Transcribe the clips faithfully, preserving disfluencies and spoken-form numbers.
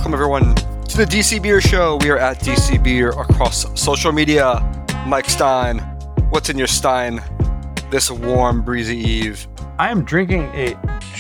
Welcome, everyone, to the D C Beer Show. We are at D C Beer across social media. Mike Stein, what's in your Stein this warm, breezy eve? I am drinking a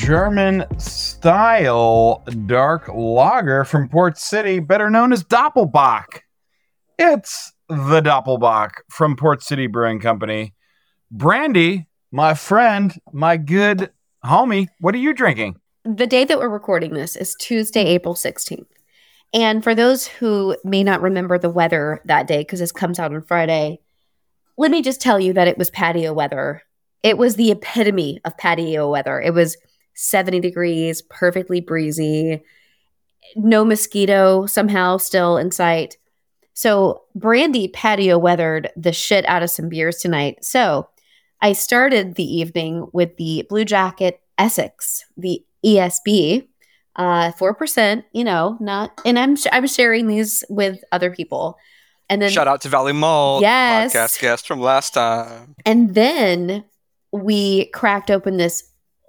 German-style dark lager from Port City, better known as Doppelbock. It's the Doppelbock from Port City Brewing Company. Brandy, my friend, my good homie, what are you drinking? The day that we're recording this is Tuesday, April sixteenth. And for those who may not remember the weather that day, because this comes out on Friday, let me just tell you that it was patio weather. It was the epitome of patio weather. It was seventy degrees, perfectly breezy, no mosquito somehow still in sight. So Brandy patio weathered the shit out of some beers tonight. So I started the evening with the Blue Jacket Essex, the E S B, uh, four percent, you know, not, and I'm, I'm sharing these with other people. And then shout out to Valley Malt, yes, podcast guest from last time. And then we cracked open this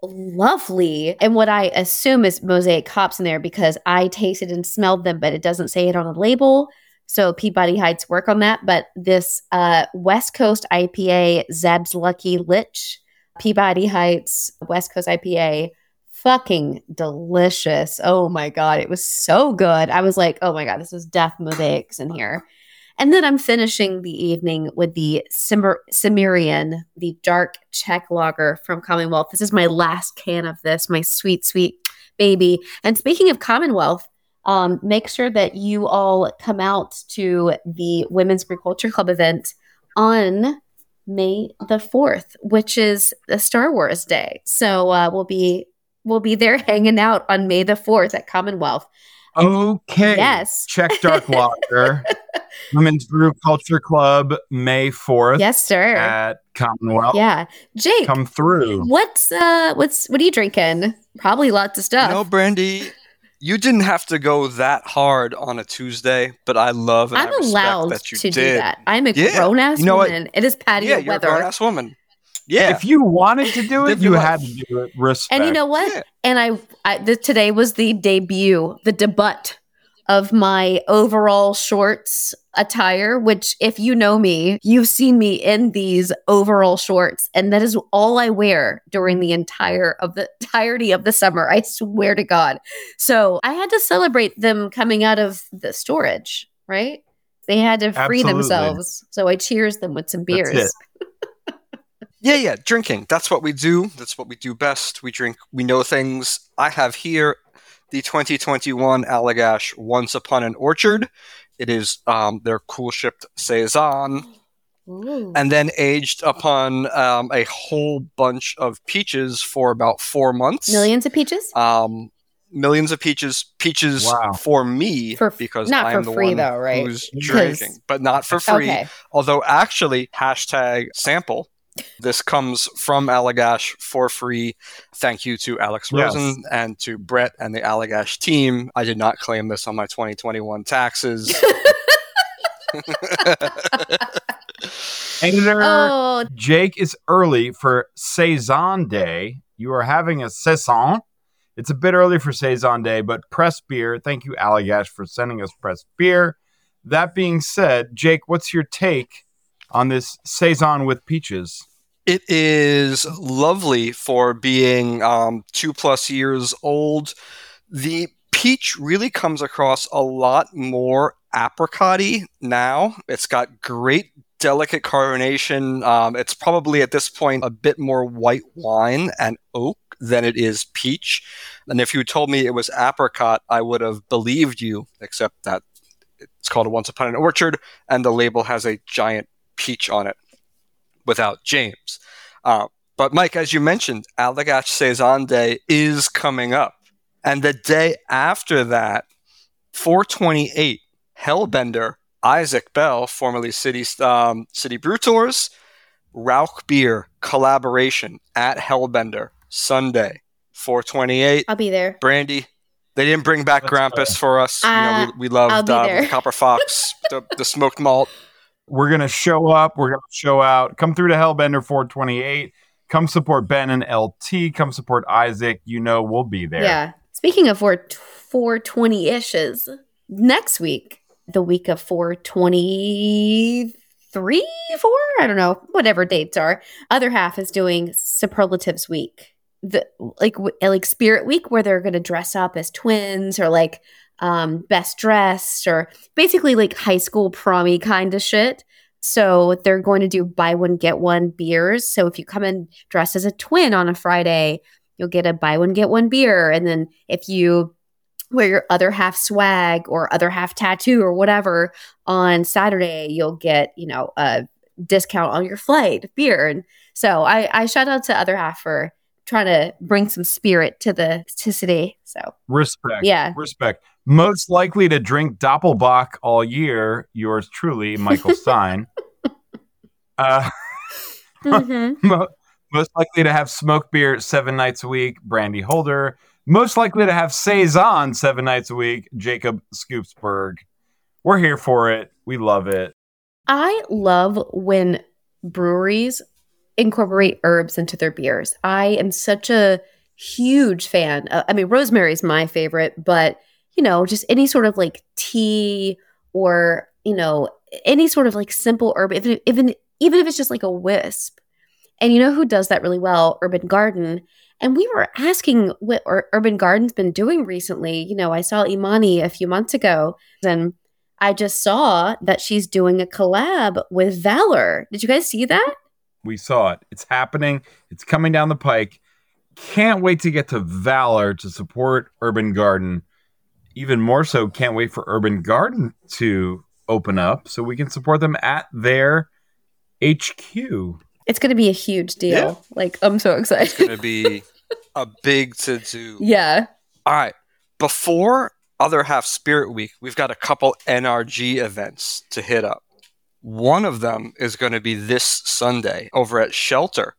lovely, and what I assume is Mosaic hops in there because I tasted and smelled them, but it doesn't say it on the label. So Peabody Heights work on that. But this uh, West Coast I P A, Zeb's Lucky Lich, Peabody Heights, West Coast I P A, fucking delicious. Oh my God. It was so good. I was like, oh my God, this is Death Mosaics in here. And then I'm finishing the evening with the Cimmer- Cimmerian, the dark Czech lager from Commonwealth. This is my last can of this, my sweet, sweet baby. And speaking of Commonwealth, um, make sure that you all come out to the Women's Brew Culture Club event on May the fourth, which is a Star Wars Day. So uh, we'll be we'll be there hanging out on May the fourth at Commonwealth. Okay. Yes. Czech dark lager. Women's Brew Culture Club, May fourth. Yes, sir. At Commonwealth. Yeah. Jake. Come through. What's uh what's what are you drinking? Probably lots of stuff. You know, Brandy, you didn't have to go that hard on a Tuesday, but I love and I'm I respect allowed that you to did. do that. I'm a Yeah. grown-ass You know what? woman. It is patio Yeah, you're weather. a grown-ass woman. Yeah. If you wanted to do it, Live you your had life. to do it. Respect. And you know what? Yeah. And I, I the, today was the debut, the debut of my overall shorts attire, which if you know me, you've seen me in these overall shorts. And that is all I wear during the entire of the entirety of the summer. I swear to God. So I had to celebrate them coming out of the storage, right? They had to free Absolutely. themselves. So I cheers them with some beers. That's Yeah, yeah, drinking. That's what we do. That's what we do best. We drink, we know things. I have here the twenty twenty-one Allagash Once Upon an Orchard. It is um, their cool shipped Saison. Ooh. And then aged upon um, a whole bunch of peaches for about four months. Millions of peaches? Um, millions of peaches. Peaches Wow. for me For f- because not I'm for the free, one though, right? who's Because- drinking, but not for free. Okay. Although actually, hashtag sample. This comes from Allagash for free. Thank you to Alex Yes. Rosen and to Brett and the Allagash team. I did not claim this on my twenty twenty-one taxes. Editor Oh, Jake is early for Saison Day. You are having a Saison. It's a bit early for Saison Day, but press beer. Thank you, Allagash, for sending us pressed beer. That being said, Jake, what's your take on this Saison with peaches? It is lovely for being um, two plus years old. The peach really comes across a lot more apricot-y now. It's got great delicate carbonation. Um, it's probably at this point a bit more white wine and oak than it is peach. And if you told me it was apricot, I would have believed you, except that it's called a Once Upon an Orchard, and the label has a giant peach on it without James. Uh, but Mike, as you mentioned, Allagash Saison Day is coming up. And the day after that, four twenty-eight, Hellbender, Isaac Bell, formerly City um, City Brew Tours, Rauch Beer collaboration at Hellbender, Sunday, four twenty-eight. I'll be there. Brandy, they didn't bring back Let's Grampus go. for us. Uh, you know, we, we I'll loved be uh, there. the Copper Fox, the, the smoked malt. We're going to show up. We're going to show out. Come through to Hellbender four twenty-eight. Come support Ben and L T. Come support Isaac. You know we'll be there. Yeah. Speaking of four four twenty-ishes. Next week, the week of four twenty-three, four? I don't know, whatever dates are. Other half is doing Superlatives Week. The like like Spirit Week, where they're going to dress up as twins or like um, best dressed or basically like high school promy kind of shit. So they're going to do buy one, get one beers. So if you come in dressed as a twin on a Friday, you'll get a buy one, get one beer. And then if you wear your other half swag or other half tattoo or whatever on Saturday, you'll get, you know, a discount on your flight beer. And so I, I shout out to other half for trying to bring some spirit to the to city. So respect. Yeah. Respect. Most likely to drink Doppelbock all year, yours truly, Michael Stein. uh, mm-hmm. Most likely to have smoke beer seven nights a week, Brandy Holder. Most likely to have Saison seven nights a week, Jacob Scoopsburg. We're here for it. We love it. I love when breweries incorporate herbs into their beers. I am such a huge fan. Uh, I mean, rosemary is my favorite, but you know, just any sort of like tea or, you know, any sort of like simple herb, even, even, even if it's just like a wisp. And you know who does that really well? Urban Garden. And we were asking what Urban Garden's been doing recently. You know, I saw Imani a few months ago, and I just saw that she's doing a collab with Valor. Did you guys see that? We saw it. It's happening. It's coming down the pike. Can't wait to get to Valor to support Urban Garden. Even more so, can't wait for Urban Garden to open up so we can support them at their H Q. It's going to be a huge deal. Yeah. Like, I'm so excited. It's going to be a big to-do. Yeah. All right. Before Other Half Spirit Week, we've got a couple N R G events to hit up. One of them is going to be this Sunday over at Shelter.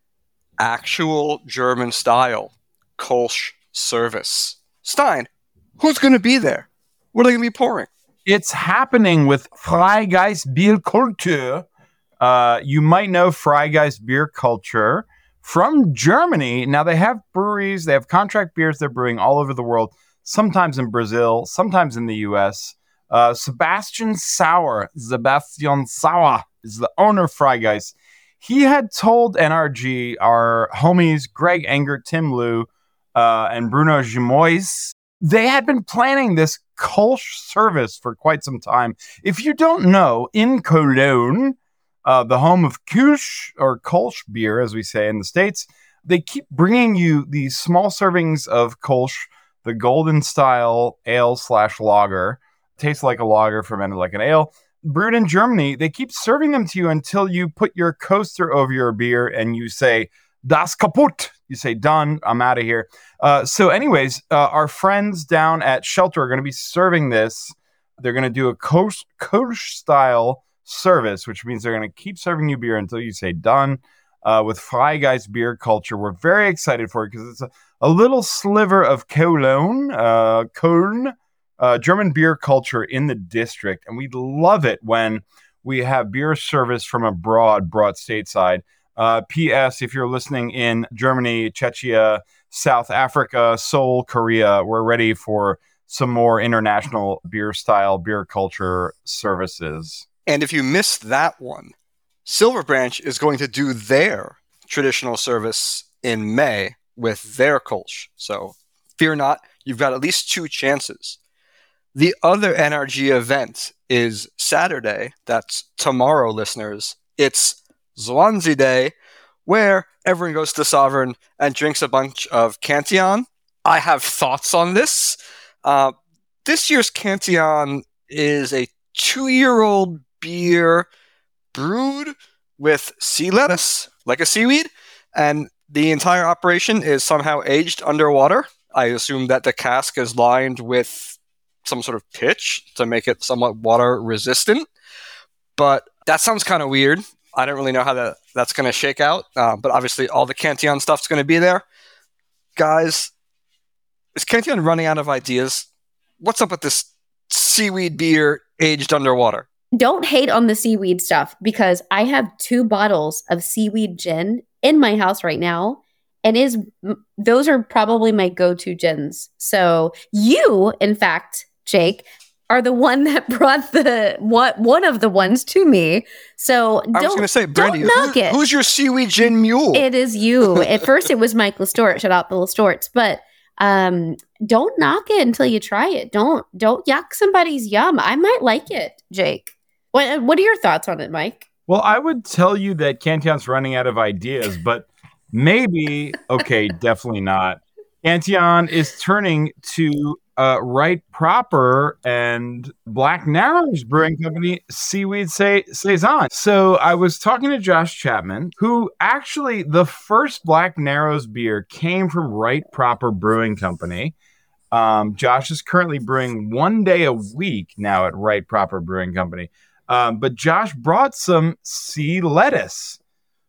Actual German style Kolsch service. Stein, who's going to be there? What are they going to be pouring? It's happening with Freigeist Bierkultur. Uh, you might know Freigeist Beer Culture from Germany. Now, they have breweries. They have contract beers they're brewing all over the world, sometimes in Brazil, sometimes in the U S. Uh, Sebastian Sauer, Sebastian Sauer is the owner of Freigeist. He had told N R G, our homies, Greg Engert, Tim Liu, uh, and Bruno Gimois, they had been planning this Kolsch service for quite some time. If you don't know, in Cologne, uh, the home of Kölsch, or Kolsch beer, as we say in the States, they keep bringing you these small servings of Kolsch, the golden style ale slash lager. Tastes like a lager, fermented like an ale. Brewed in Germany, they keep serving them to you until you put your coaster over your beer and you say, Das kaputt. You say, done, I'm out of here. Uh, so anyways, uh, our friends down at Shelter are going to be serving this. They're going to do a Kolsch, Kolsch style service, which means they're going to keep serving you beer until you say done. Uh, with Freigeist Beer Culture, we're very excited for it because it's a, a little sliver of Cologne, uh, Köln, uh, German beer culture in the district. And we love it when we have beer service from abroad brought stateside. Uh, P S. If you're listening in Germany, Czechia, South Africa, Seoul, Korea, we're ready for some more international beer style, beer culture services. And if you missed that one, Silver Branch is going to do their traditional service in May with their Kolsch. So fear not, you've got at least two chances. The other N R G event is Saturday. That's tomorrow, listeners. It's Zwanzi Day, where everyone goes to Sovereign and drinks a bunch of Cantillon. I have thoughts on this. Uh, this year's Cantillon is a two-year-old beer brewed with sea lettuce, like a seaweed, and the entire operation is somehow aged underwater. I assume that the cask is lined with some sort of pitch to make it somewhat water resistant, but that sounds kind of weird. I don't really know how that, that's going to shake out, uh, but obviously all the Cantillon stuff's going to be there. Guys, is Cantillon running out of ideas? What's up with this seaweed beer aged underwater? Don't hate on the seaweed stuff, because I have two bottles of seaweed gin in my house right now, and is those are probably my go-to gins. So you, in fact, Jake, are the one that brought the one one of the ones to me. So don't, I was going to say, Brandy, don't knock who, it. Who's your seaweed gin mule? It is you. At first, it was Mike Lestort. Shout out the Lestorts, but um, don't knock it until you try it. Don't don't yuck somebody's yum. I might like it, Jake. What What are your thoughts on it, Mike? Well, I would tell you that Cantillon's running out of ideas, but maybe, okay, definitely not. Cantillon is turning to uh, Right Proper and Black Narrows Brewing Company Seaweed Sa- Saison. So I was talking to Josh Chapman, who actually, the first Black Narrows beer came from Right Proper Brewing Company. Um, Josh is currently brewing one day a week now at Right Proper Brewing Company. Um, but Josh brought some sea lettuce.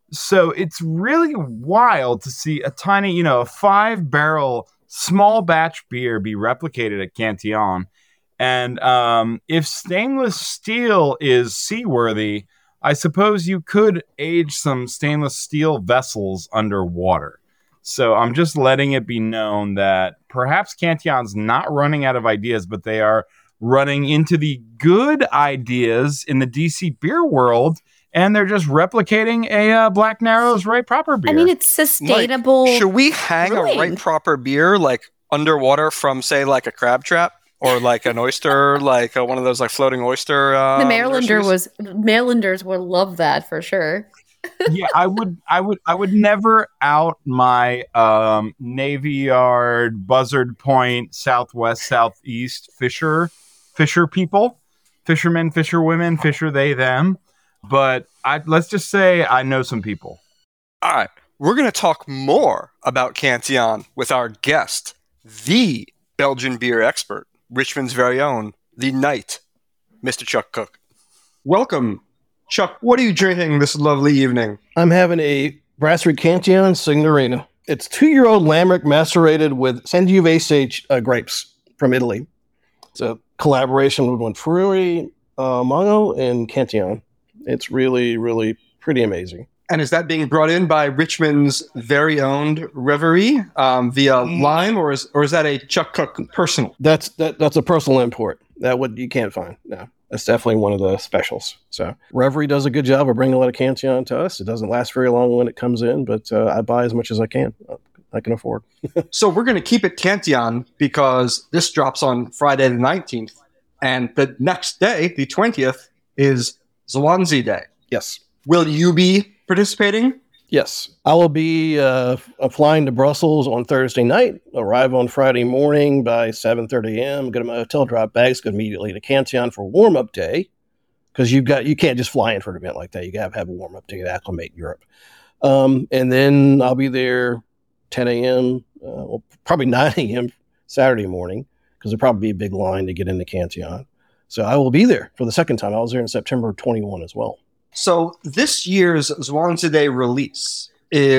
So it's really wild to see a tiny, you know, a five barrel small batch beer be replicated at Cantillon. And um, if stainless steel is seaworthy, I suppose you could age some stainless steel vessels underwater. So I'm just letting it be known that perhaps Cantillon's not running out of ideas, but they are running into the good ideas in the D C beer world, and they're just replicating a uh, Black Narrows Right Proper beer. I mean, it's sustainable. Mike, should we hang brewing. a Right Proper beer like underwater from, say, like a crab trap or like an oyster, like uh, one of those like floating oyster? Uh, the Marylander nurseries? was Marylanders would love that for sure. yeah, I would, I would, I would never out my um, Navy Yard, Buzzard Point, Southwest, Southeast fisher, fisher people, fishermen, fisherwomen, fisher they them. But I, let's just say I know some people. All right, we're going to talk more about Cantillon with our guest, the Belgian beer expert, Richmond's very own, the Knight, Mister Chuck Cook. Welcome, Chuck. What are you drinking this lovely evening? I'm having a Brasserie Cantillon Signorina. It's two-year-old Lambic macerated with Sangiovese uh, grapes from Italy. It's a collaboration with Monfruari, uh, Mongo, and Cantillon. It's really, really pretty amazing. And is that being brought in by Richmond's very own Reverie um, via Lime, or is or is that a Chuck Cook personal? That's that, that's a personal import. That would you can't find. No, that's definitely one of the specials. So Reverie does a good job of bringing a lot of Cantillon to us. It doesn't last very long when it comes in, but uh, I buy as much as I can. I can afford. So we're going to keep it Cantillon because this drops on Friday the nineteenth, and the next day, the twentieth, is Zwanzi Day. Yes. Will you be participating? Yes. I will be uh, flying to Brussels on Thursday night, arrive on Friday morning by seven thirty a.m., go to my hotel, drop bags, go immediately to Cantillon for warm-up day, because you've got you can't just fly in for an event like that. You got to have a warm-up day to acclimate Europe. Um, and then I'll be there ten a.m., uh, well, probably nine a.m. Saturday morning, because there'll probably be a big line to get into Cantillon. So I will be there for the second time. I was there in September twenty-one as well. So this year's Zwanzi Day release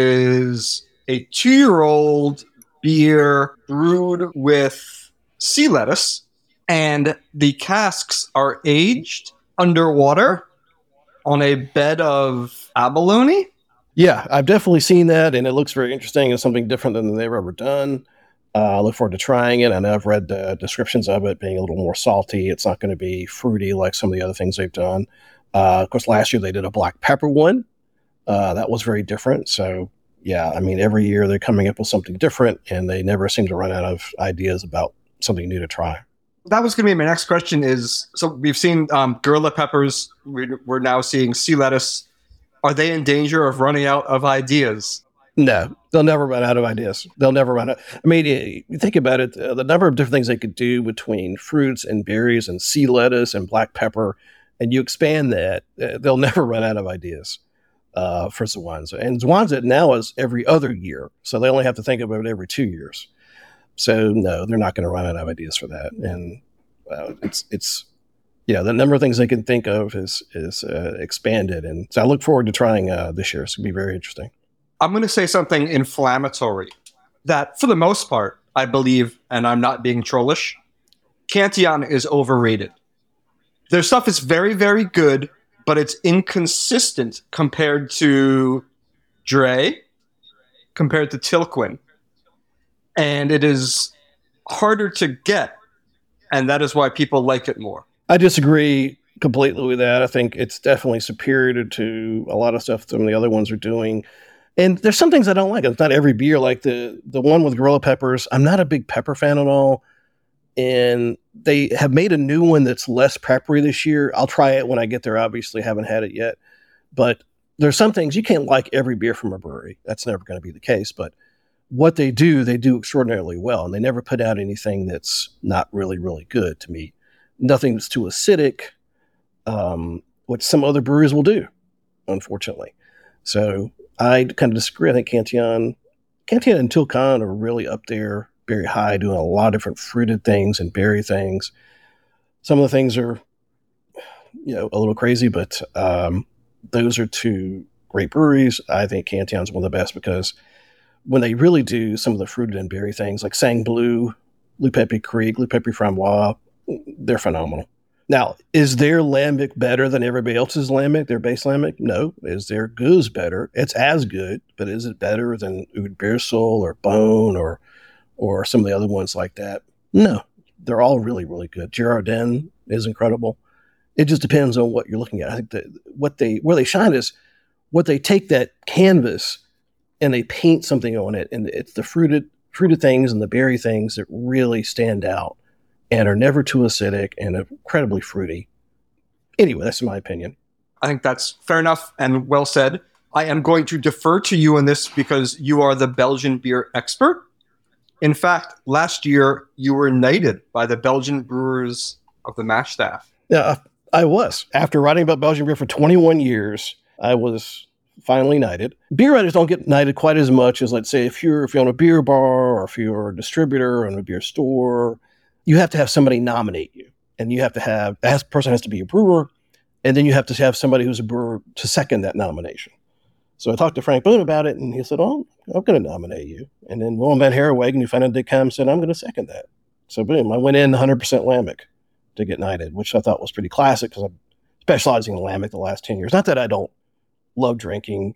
is a two-year-old beer brewed with sea lettuce, and the casks are aged underwater on a bed of abalone. Yeah, I've definitely seen that, and it looks very interesting. It's something different than they've ever done. Uh, I look forward to trying it. I know I've read uh, descriptions of it being a little more salty. It's not going to be fruity like some of the other things they've done. Uh, of course, last year they did a black pepper one. Uh, that was very different. So, yeah, I mean, every year they're coming up with something different, and they never seem to run out of ideas about something new to try. That was going to be my next question is, so we've seen um, guerrilla peppers. We're now seeing sea lettuce. Are they in danger of running out of ideas? No, they'll never run out of ideas. They'll never run out. I mean, you think about it, uh, the number of different things they could do between fruits and berries and sea lettuce and black pepper, and you expand that, uh, they'll never run out of ideas uh, for Zwanzi. And Zwanzi now is every other year, so they only have to think about it every two years. So, no, they're not going to run out of ideas for that. And uh, it's, it's you know, the number of things they can think of is, is uh, expanded. And so I look forward to trying uh, this year. It's going to be very interesting. I'm going to say something inflammatory that, for the most part, I believe, and I'm not being trollish, Cantillon is overrated. Their stuff is very, very good, but it's inconsistent compared to Dre, compared to Tilquin. And it is harder to get, and that is why people like it more. I disagree completely with that. I think it's definitely superior to a lot of stuff some of the other ones are doing. And there's some things I don't like. It's not every beer. Like the the one with Gorilla Peppers, I'm not a big pepper fan at all. And they have made a new one that's less peppery this year. I'll try it when I get there. Obviously, haven't had it yet. But there's some things you can't like every beer from a brewery. That's never going to be the case. But what they do, they do extraordinarily well. And they never put out anything that's not really, really good to me. Nothing that's too acidic, um, which some other breweries will do, unfortunately. So I kind of disagree. I think Cantillon, Cantillon and Tilquin are really up there, very high, doing a lot of different fruited things and berry things. Some of the things are, you know, a little crazy, but um, those are two great breweries. I think Cantillon's one of the best because when they really do some of the fruited and berry things, like Sang Bleu, Loup Epi Creek, Loup Epi Framboise, they're phenomenal. Now, is their lambic better than everybody else's lambic, their base lambic? No. Is their goose better? It's as good, but is it better than Oud Beersel or Bone or or some of the other ones like that? No. They're all really, really good. Girardin is incredible. It just depends on what you're looking at. I think that what they where they shine is what they take that canvas and they paint something on it, and it's the fruited fruited things and the berry things that really stand out and are never too acidic and incredibly fruity. Anyway, that's my opinion. I think that's fair enough and well said. I am going to defer to you on this because you are the Belgian beer expert. In fact, last year you were knighted by the Belgian Brewers of the Mash Staff. Yeah, I was. After writing about Belgian beer for twenty-one years, I was finally knighted. Beer writers don't get knighted quite as much as, let's say, if you're if you own a beer bar or if you're a distributor or in a beer store. You have to have somebody nominate you, and you have to have that person has to be a brewer, and then you have to have somebody who's a brewer to second that nomination. So I talked to Frank Boone about it, and he said, "Oh, I'm going to nominate you." And then Willem van Herwegen, who founded Dick Ham, said, "I'm going to second that." So boom, I went in one hundred percent lambic to get knighted, which I thought was pretty classic because I'm specializing in lambic the last ten years. Not that I don't love drinking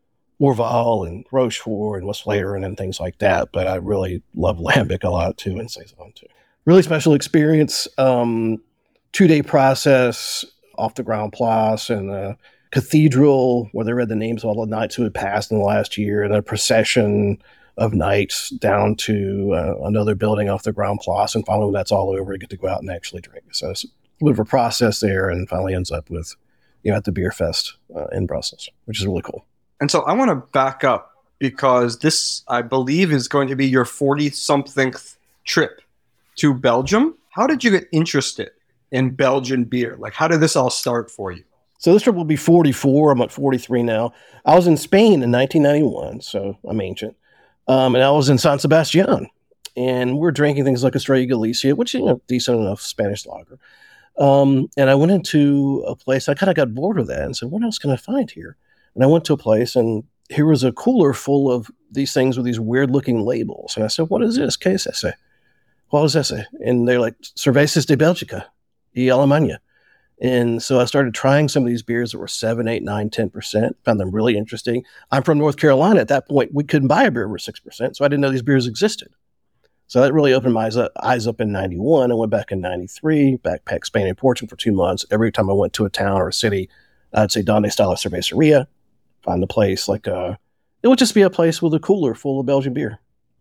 Orval and Rochefort and Westvleteren and things like that, but I really love lambic a lot too, and Saison too. Really special experience, um, two-day process off the Grand Place and the cathedral where they read the names of all the knights who had passed in the last year, and a procession of knights down to uh, another building off the Grand Place, and finally when that's all over, you get to go out and actually drink. So it's a bit of a process there, and finally ends up with, you know, at the Beer Fest uh, in Brussels, which is really cool. And so I want to back up because this, I believe, is going to be your forty-somethingth trip to Belgium. How did you get interested in Belgian beer? Like, how did this all start for you? So this trip will be forty-four. I'm at forty-three now. I was in Spain in nineteen ninety-one, so I'm ancient. Um, and I was in San Sebastian, and we're drinking things like Estrella Galicia, which is, you know, decent enough Spanish lager. Um, and I went into a place, I kind of got bored of that and said, what else can I find here? And I went to a place, and here was a cooler full of these things with these weird-looking labels. And I said, what is this? ¿Qué es ese? What was ese? And they're like, Cervezas de Belgica y Alemania. And so I started trying some of these beers that were seven, eight, nine, ten percent. Found them really interesting. I'm from North Carolina. At that point, we couldn't buy a beer over six percent, so I didn't know these beers existed. So that really opened my eyes up in ninety-one. I went back in ninety-three, backpacked Spain and Portugal for two months. Every time I went to a town or a city, I'd say, Donde está la cervecería? Find a place like a, it would just be a place with a cooler full of Belgian beer.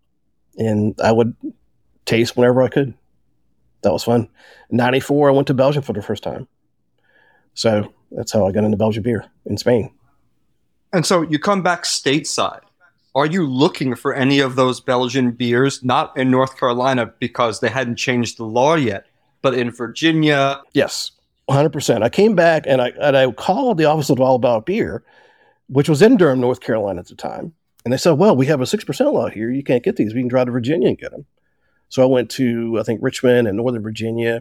And I would taste whenever I could. That was fun. In ninety-four, I went to Belgium for the first time. So that's how I got into Belgian beer in Spain. And so you come back stateside. Are you looking for any of those Belgian beers, not in North Carolina because they hadn't changed the law yet, but in Virginia? Yes, one hundred percent. I came back and I and I called the Office of All About Beer, which was in Durham, North Carolina at the time. And they said, well, we have a six percent law here. You can't get these. We can drive to Virginia and get them. So I went to, I think, Richmond and Northern Virginia.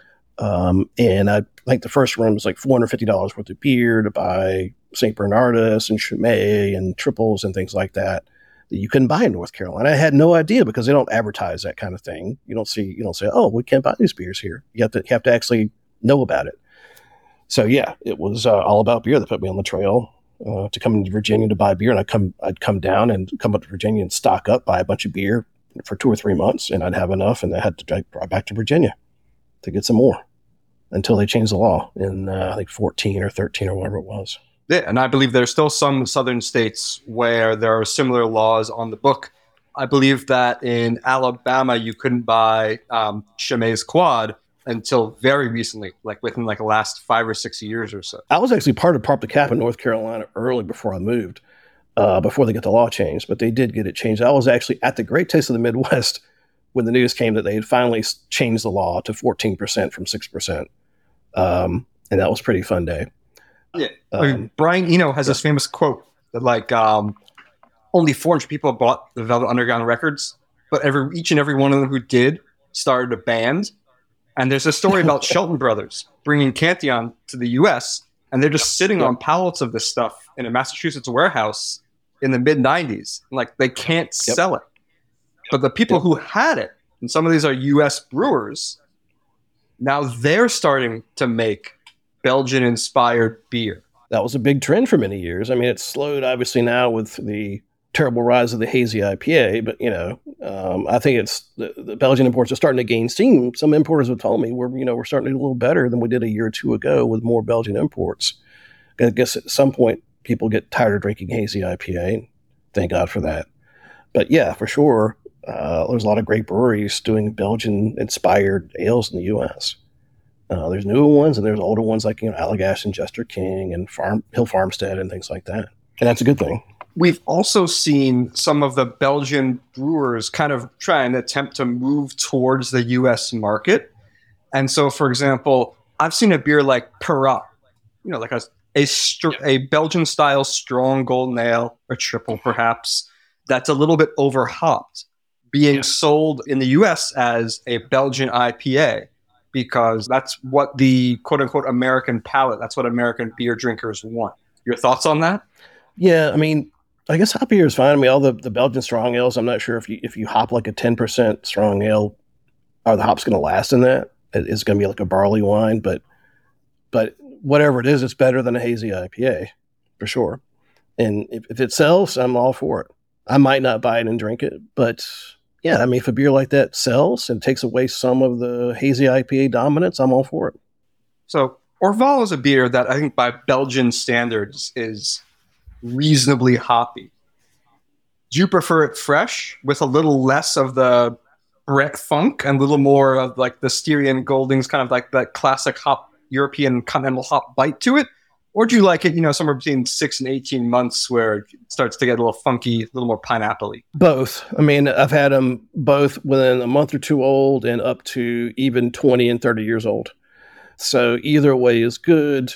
Um, and I think the first run was like four hundred fifty dollars worth of beer to buy Saint Bernardus and Chimay and triples and things like that that you couldn't buy in North Carolina. I had no idea because they don't advertise that kind of thing. You don't see, you don't say, oh, we can't buy these beers here. You have to, you have to actually know about it. So yeah, it was uh, All About Beer that put me on the trail uh, to come into Virginia to buy beer, and I'd come I'd come down and come up to Virginia and stock up, buy a bunch of beer for two or three months, and I'd have enough, and I had to drive back to Virginia to get some more until they changed the law in uh, I think fourteen or thirteen or whatever it was. Yeah, and I believe there's still some southern states where there are similar laws on the book. I believe that in Alabama, you couldn't buy um, Chimay's Quad until very recently, like within like the last five or six years or so. I was actually part of Prop the Cap in North Carolina early before I moved, uh, before they got the law changed, but they did get it changed. I was actually at the Great Taste of the Midwest when the news came that they had finally changed the law to fourteen percent from six percent. Um, and that was a pretty fun day. Yeah, I mean, um, Brian Eno has yeah. this famous quote that like um, only four hundred people bought the Velvet Underground records, but every each and every one of them who did started a band. And there's a story about Shelton Brothers bringing Cantillon to the U S, and they're just sitting yeah. on pallets of this stuff in a Massachusetts warehouse in the mid nineties. Like they can't yep. sell it, but the people yep. who had it, and some of these are U S brewers, now they're starting to make Belgian-inspired beer. That was a big trend for many years. I mean, it's slowed obviously now with the terrible rise of the hazy I P A, but you know, um, I think it's the, the Belgian imports are starting to gain steam. Some importers have told me we're you know we're starting to do a little better than we did a year or two ago with more Belgian imports. I guess at some point people get tired of drinking hazy I P A. Thank God for that. But yeah, for sure, uh, there's a lot of great breweries doing Belgian-inspired ales in the U S. Uh, there's newer ones, and there's older ones like you know Allagash and Jester King and Farm Hill Farmstead and things like that. And that's a good thing. We've also seen some of the Belgian brewers kind of try and attempt to move towards the U S market. And so, for example, I've seen a beer like Perrat, you know, like a a, str- a Belgian-style strong golden ale, or triple perhaps, that's a little bit over-hopped, being yeah. sold in the U S as a Belgian I P A. Because that's what the quote-unquote American palate, that's what American beer drinkers want. Your thoughts on that? Yeah, I mean, I guess hop beer is fine. I mean, all the, the Belgian strong ales, I'm not sure if you if you hop like a ten percent strong ale, are the hops going to last in that? It's going to be like a barley wine, but but whatever it is, it's better than a hazy I P A, for sure. And if, if it sells, I'm all for it. I might not buy it and drink it, but... yeah, I mean, if a beer like that sells and takes away some of the hazy I P A dominance, I'm all for it. So Orval is a beer that I think by Belgian standards is reasonably hoppy. Do you prefer it fresh with a little less of the Breck funk and a little more of like the Styrian Goldings, kind of like that classic hop, European continental hop bite to it? Or do you like it, you know, somewhere between six and eighteen months where it starts to get a little funky, a little more pineapple-y? Both. I mean, I've had them both within a month or two old and up to even twenty and thirty years old. So either way is good.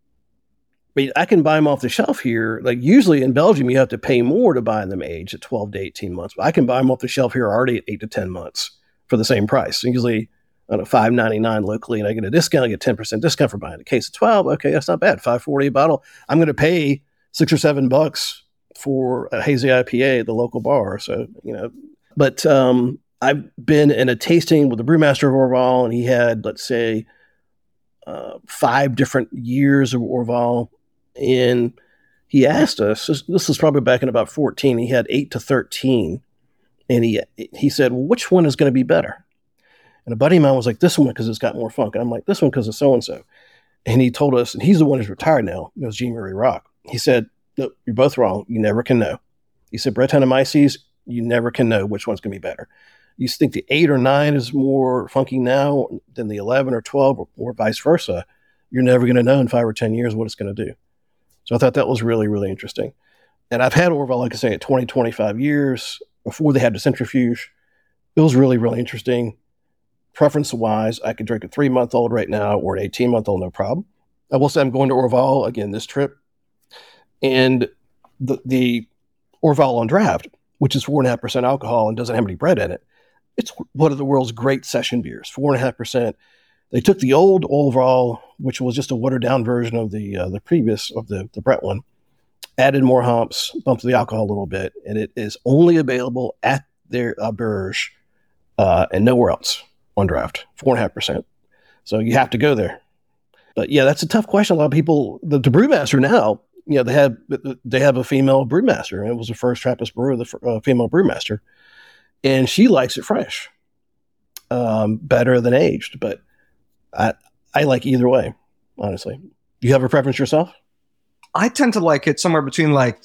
I mean, I can buy them off the shelf here. Like usually in Belgium, you have to pay more to buy them aged at twelve to eighteen months. But I can buy them off the shelf here already at eight to ten months for the same price. Usually, I don't know, five ninety-nine locally, and I get a discount. I get ten percent discount for buying a case of twelve. Okay, that's not bad. five forty a bottle. I'm going to pay six or seven bucks for a hazy I P A at the local bar. So, you know, but um, I've been in a tasting with the brewmaster of Orval, and he had, let's say, uh, five different years of Orval. And he asked us, this, this was probably back in about fourteen, he had eight to thirteen. And he he said, well, which one is going to be better? And a buddy of mine was like, this one because it's got more funk. And I'm like, this one because of so-and-so. And he told us, and he's the one who's retired now, it was Jean Marie Rock. He said, no, you're both wrong. You never can know. He said, Brettanomyces, you never can know which one's going to be better. You think the eight or nine is more funky now than the eleven or twelve or, or vice versa. You're never going to know in five or ten years what it's going to do. So I thought that was really, really interesting. And I've had Orval, like I say, at twenty, twenty-five years before they had the centrifuge. It was really, really interesting. Preference-wise, I could drink a three-month-old right now or an eighteen-month-old, no problem. I will say I'm going to Orval again this trip. And the, the Orval on draft, which is four point five percent alcohol and doesn't have any bread in it, it's one of the world's great session beers, four point five percent. They took the old Orval, which was just a watered-down version of the uh, the previous, of the, the Brett one, added more hops, bumped the alcohol a little bit, and it is only available at their Auberge uh, and nowhere else on draft, four point five percent. So you have to go there. But yeah, that's a tough question. A lot of people, the, the brewmaster now you know, they have they have a female brewmaster, and it was the first Trappist brewer, the uh, female brewmaster, and she likes it fresh, um, better than aged. But I I like either way, honestly. You have a preference yourself? I tend to like it somewhere between like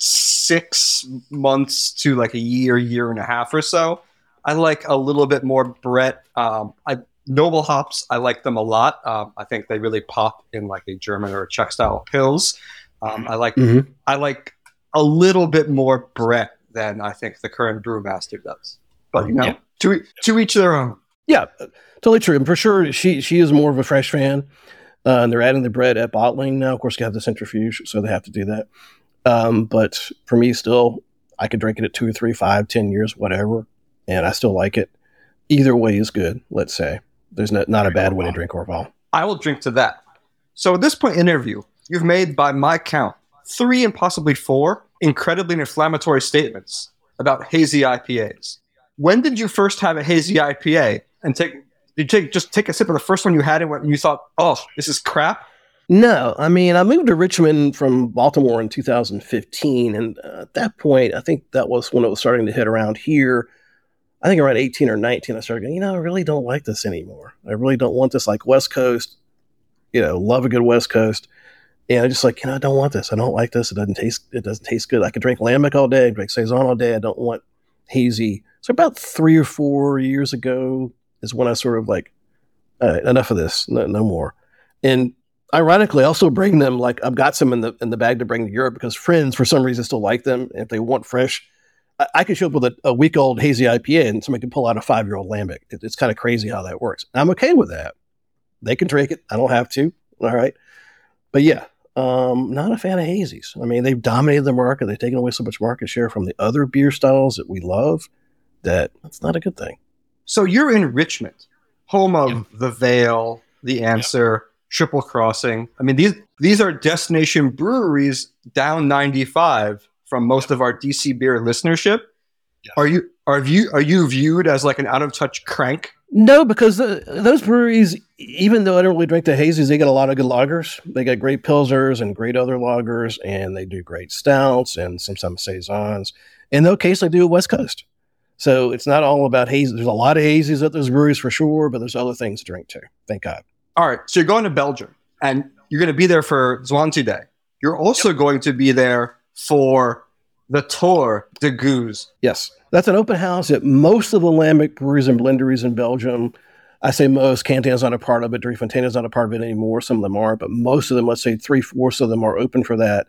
six months to like a year, year and a half or so. I like a little bit more Brett. Um, I Noble hops, I like them a lot. Um, I think they really pop in like a German or a Czech style pills. Um, I like mm-hmm. I like a little bit more Brett than I think the current brewmaster does. But you know, yeah. to to each their own. Yeah, totally true. And for sure, she she is more of a fresh fan. Uh, and they're adding the bread at bottling now. Of course, you have the centrifuge, so they have to do that. Um, but for me, still, I could drink it at two, three, five, ten years, whatever, and I still like it. Either way is good. Let's say there's not, not a bad way to drink Orval. I will drink to that. So at this point in the interview, you've made, by my count, three and possibly four incredibly inflammatory statements about hazy I P As. When did you first have a hazy I P A and take? Did you take, just take a sip of the first one you had and you thought, oh, this is crap? No, I mean, I moved to Richmond from Baltimore in two thousand fifteen. And uh, at that point, I think that was when it was starting to hit around here. I think around eighteen or nineteen, I started going, you know, I really don't like this anymore. I really don't want this like West Coast, you know, love a good West Coast. And I just like, you know, I don't want this. I don't like this. It doesn't taste, it doesn't taste good. I could drink Lambic all day, drink Saison all day. I don't want hazy. So about three or four years ago, is when I sort of like, all right, enough of this, no, no more. And ironically, I also bring them, like I've got some in the in the bag to bring to Europe because friends, for some reason, still like them. If they want fresh, I, I could show up with a, a week-old hazy I P A and somebody can pull out a five-year-old Lambic. It, it's kind of crazy how that works. I'm okay with that. They can drink it. I don't have to. All right. But yeah, um, not a fan of hazies. I mean, they've dominated the market. They've taken away so much market share from the other beer styles that we love that that's not a good thing. So you're in Richmond, home of yep. the Veil, the Answer, yep. Triple Crossing. I mean, these these are destination breweries down ninety-five from most of our D C beer listenership. Yes. Are you are you are you viewed as like an out of touch crank? No, because the, those breweries, even though I don't really drink the hazies, they got a lot of good lagers. They got great pilsners and great other lagers, and they do great stouts and sometimes saisons. In those cases, they do West Coast. So it's not all about hazy. There's a lot of hazies at those breweries for sure, but there's other things to drink too. Thank God. All right. So you're going to Belgium and you're going to be there for Zwanti Day. You're also yep. going to be there for the Tour de Goose. Yes. That's an open house at most of the Lambic breweries and blenderies in Belgium. I say most. Cantin's not a part of it. Driefontein not a part of it anymore. Some of them are, but most of them, let's say three-fourths of them are open for that.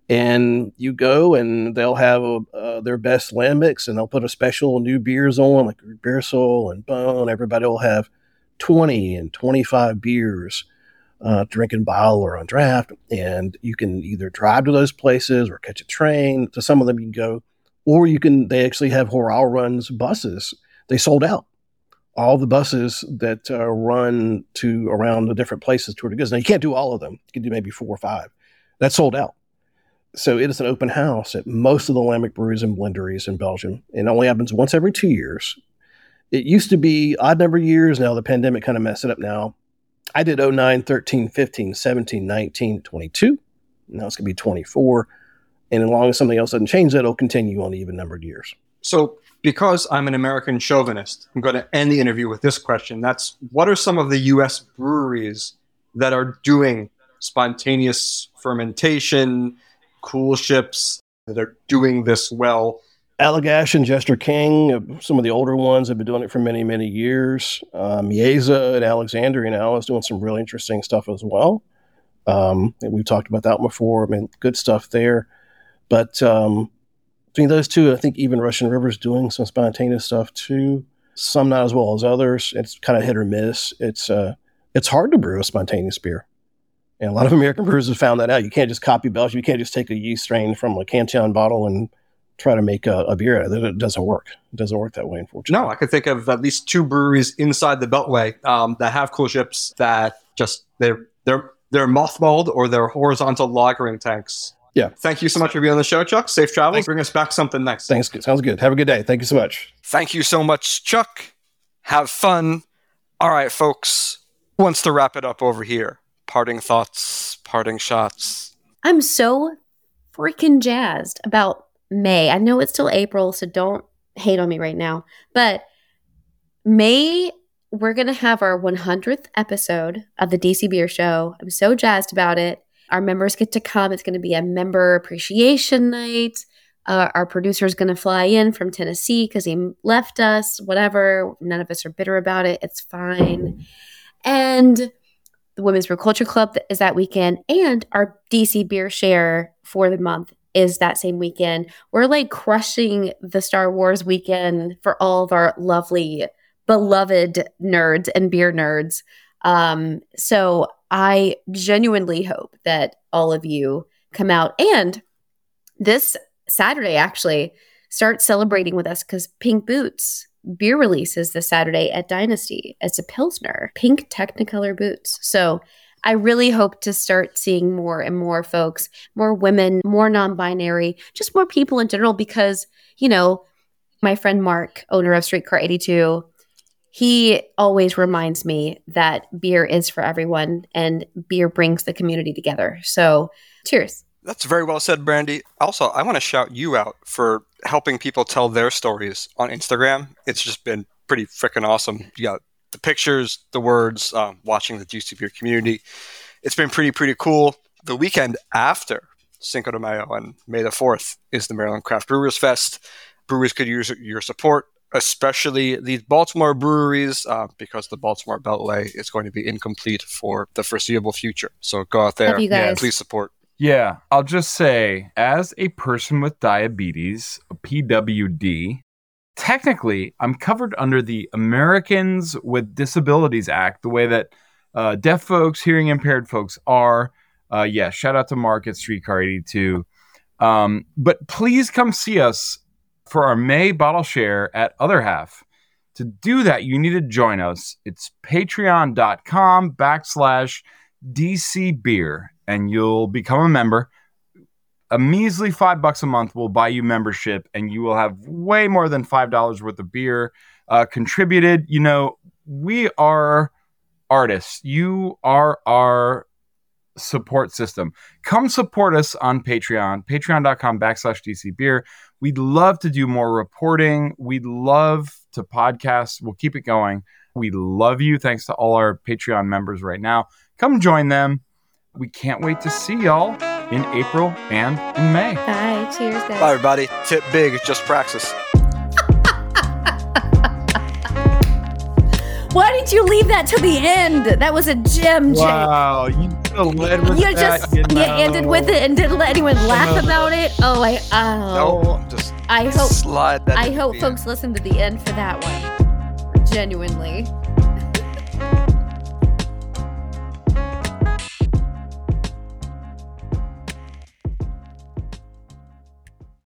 And you go and they'll have uh, their best lambics and they'll put a special new beers on, like Beer Soul and Bone. Everybody will have twenty and twenty-five beers uh, drinking bottle or on draft. And you can either drive to those places or catch a train. To some of them you can go, or you can, they actually have Horal runs buses. They sold out. All the buses that uh, run to around the different places Tour de Goose. Now you can't do all of them. You can do maybe four or five. That's sold out. So it is an open house at most of the Lambic breweries and blenderies in Belgium. It only happens once every two years. It used to be odd number years. Now the pandemic kind of messed it up now. I did oh nine, thirteen, fifteen, seventeen, nineteen, twenty-two. Now it's going to be twenty-four. And as long as something else doesn't change that, it'll continue on even numbered years. So because I'm an American chauvinist, I'm going to end the interview with this question. That's, what are some of the U S breweries that are doing spontaneous fermentation, cool ships, that are doing this well? Allagash and Jester King, some of the older ones, have been doing it for many, many years. Uh, Mieza at Alexandria now is doing some really interesting stuff as well. Um, and we've talked about that before. I mean, good stuff there. But um, between those two, I think even Russian River's doing some spontaneous stuff too. Some not as well as others. It's kind of hit or miss. It's uh, it's hard to brew a spontaneous beer. And a lot of American brewers have found that out. You can't just copy Belgium. You can't just take a yeast strain from a Cantillon bottle and try to make a, a beer out of it. It doesn't work. It doesn't work that way, unfortunately. No, I could think of at least two breweries inside the Beltway um, that have cool ships that just, they're, they're, they're mothballed or they're horizontal lagering tanks. Yeah. Thank you so much for being on the show, Chuck. Safe travels. Thanks. Bring us back something next. Thanks. Sounds good. Have a good day. Thank you so much. Thank you so much, Chuck. Have fun. All right, folks. Who wants to wrap it up over here? Parting thoughts, parting shots. I'm so freaking jazzed about May. I know it's still April, so don't hate on me right now. But May, we're going to have our one hundredth episode of the D C Beer Show. I'm so jazzed about it. Our members get to come. It's going to be a member appreciation night. Uh, our producer is going to fly in from Tennessee because he left us, whatever. None of us are bitter about it. It's fine. And the Women's Brew Culture Club is that weekend. And our D C Beer Share for the month is that same weekend. We're like crushing the Star Wars weekend for all of our lovely, beloved nerds and beer nerds. Um, so I genuinely hope that all of you come out. And this Saturday, actually, start celebrating with us because Pink Boots beer release is this Saturday at Dynasty. It's a Pilsner, pink Technicolor boots. So I really hope to start seeing more and more folks, more women, more non-binary, just more people in general because, you know, my friend Mark, owner of Streetcar eighty-two, he always reminds me that beer is for everyone and beer brings the community together. So cheers. That's very well said, Brandy. Also, I want to shout you out for helping people tell their stories on Instagram. It's just been pretty freaking awesome. You got the pictures, the words, um, watching the D C Beer community. It's been pretty, pretty cool. The weekend after Cinco de Mayo on May the fourth is the Maryland Craft Brewers Fest. Breweries could use your support, especially these Baltimore breweries, uh, because the Baltimore Beltway is going to be incomplete for the foreseeable future. So go out there, Love you guys. Please support. Yeah, I'll just say, as a person with diabetes, a P W D, technically, I'm covered under the Americans with Disabilities Act, the way that uh, deaf folks, hearing impaired folks are. Uh, yeah, shout out to Mark at Streetcar eighty-two. Um, but please come see us for our May bottle share at Other Half. To do that, you need to join us. It's patreon.com backslash DC Beer. And you'll become a member. A measly five bucks a month will buy you membership, and you will have way more than five dollars worth of beer uh, contributed. You know, we are artists. You are our support system. Come support us on Patreon, patreon.com backslash DC Beer. We'd love to do more reporting. We'd love to podcast. We'll keep it going. We love you. Thanks to all our Patreon members right now. Come join them. We can't wait to see y'all in April and in May. Bye. Cheers, guys. Bye, everybody. Tip big, just praxis. Why did you leave that to the end? That was a gem, Jake. Wow, you could have led with You that. just you you know. ended with it and didn't let anyone laugh about it. Oh, I oh. No, just I hope slide that I in hope the folks listen to the end for that one. Genuinely.